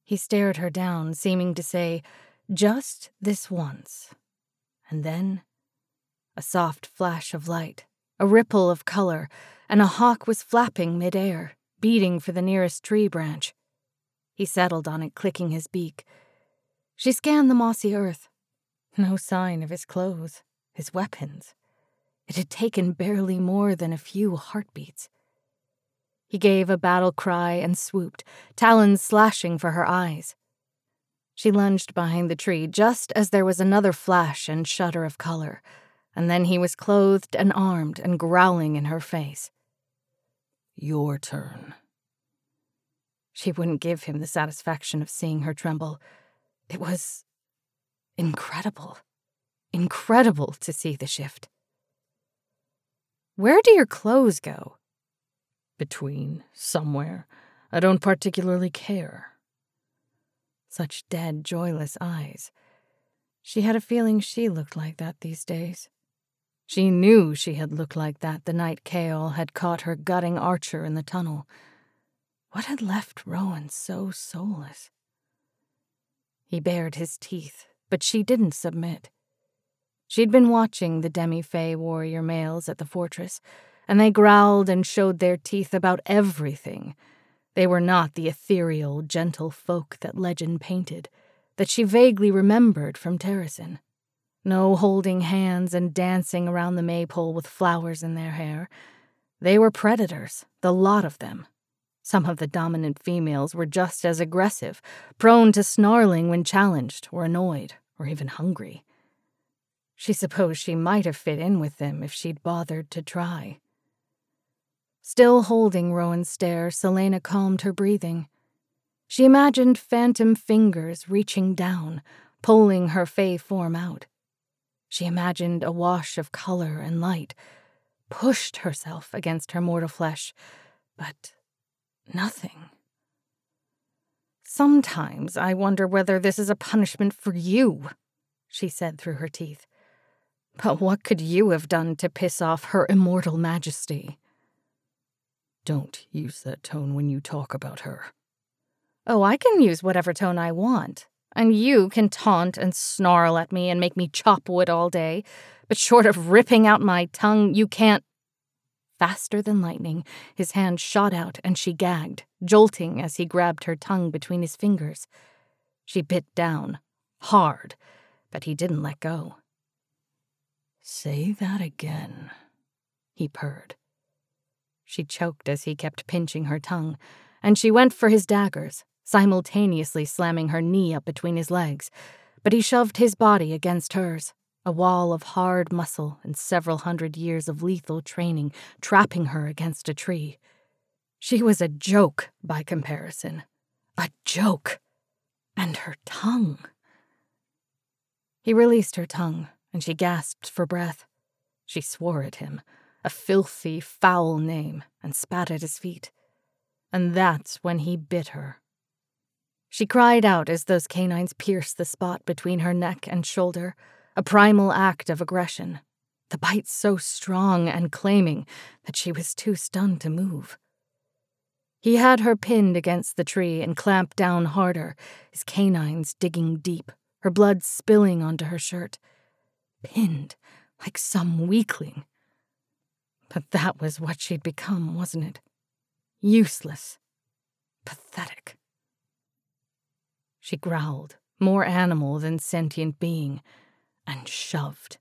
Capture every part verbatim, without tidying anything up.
He stared her down, seeming to say, "Just this once." And then a soft flash of light, a ripple of color, and a hawk was flapping midair, beating for the nearest tree branch. He settled on it, clicking his beak. She scanned the mossy earth. No sign of his clothes, his weapons. It had taken barely more than a few heartbeats. He gave a battle cry and swooped, talons slashing for her eyes. She lunged behind the tree just as there was another flash and shudder of color, and then he was clothed and armed and growling in her face. "Your turn." She wouldn't give him the satisfaction of seeing her tremble. It was incredible, incredible to see the shift. "Where do your clothes go?" "Between, somewhere. I don't particularly care." Such dead, joyless eyes. She had a feeling she looked like that these days. She knew she had looked like that the night Chaol had caught her gutting Archer in the tunnel. What had left Rowan so soulless? He bared his teeth, but she didn't submit. She'd been watching the demi-fae warrior males at the fortress, and they growled and showed their teeth about everything. They were not the ethereal, gentle folk that legend painted, that she vaguely remembered from Terrasen. No holding hands and dancing around the maypole with flowers in their hair. They were predators, the lot of them. Some of the dominant females were just as aggressive, prone to snarling when challenged or annoyed or even hungry. She supposed she might have fit in with them if she'd bothered to try. Still holding Rowan's stare, Celaena calmed her breathing. She imagined phantom fingers reaching down, pulling her fae form out. She imagined a wash of color and light, pushed herself against her mortal flesh, but nothing. "Sometimes I wonder whether this is a punishment for you," she said through her teeth. "But what could you have done to piss off Her Immortal Majesty?" "Don't use that tone when you talk about her." "Oh, I can use whatever tone I want. And you can taunt and snarl at me and make me chop wood all day, but short of ripping out my tongue, you can't—" Faster than lightning, his hand shot out and she gagged, jolting as he grabbed her tongue between his fingers. She bit down, hard, but he didn't let go. "Say that again," he purred. She choked as he kept pinching her tongue, and she went for his daggers, simultaneously slamming her knee up between his legs, but he shoved his body against hers, a wall of hard muscle and several hundred years of lethal training trapping her against a tree. She was a joke by comparison. A joke. And her tongue. He released her tongue, and she gasped for breath. She swore at him, a filthy, foul name, and spat at his feet. And that's when he bit her. She cried out as those canines pierced the spot between her neck and shoulder, a primal act of aggression, the bite so strong and claiming that she was too stunned to move. He had her pinned against the tree and clamped down harder, his canines digging deep, her blood spilling onto her shirt. Pinned, like some weakling. But that was what she'd become, wasn't it? Useless. Pathetic. She growled, more animal than sentient being, and shoved.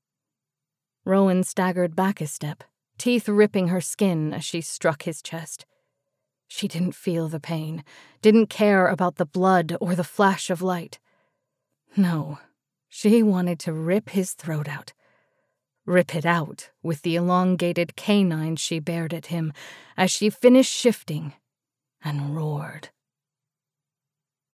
Rowan staggered back a step, teeth ripping her skin as she struck his chest. She didn't feel the pain, didn't care about the blood or the flash of light. No, she wanted to rip his throat out. Rip it out with the elongated canine she bared at him as she finished shifting and roared.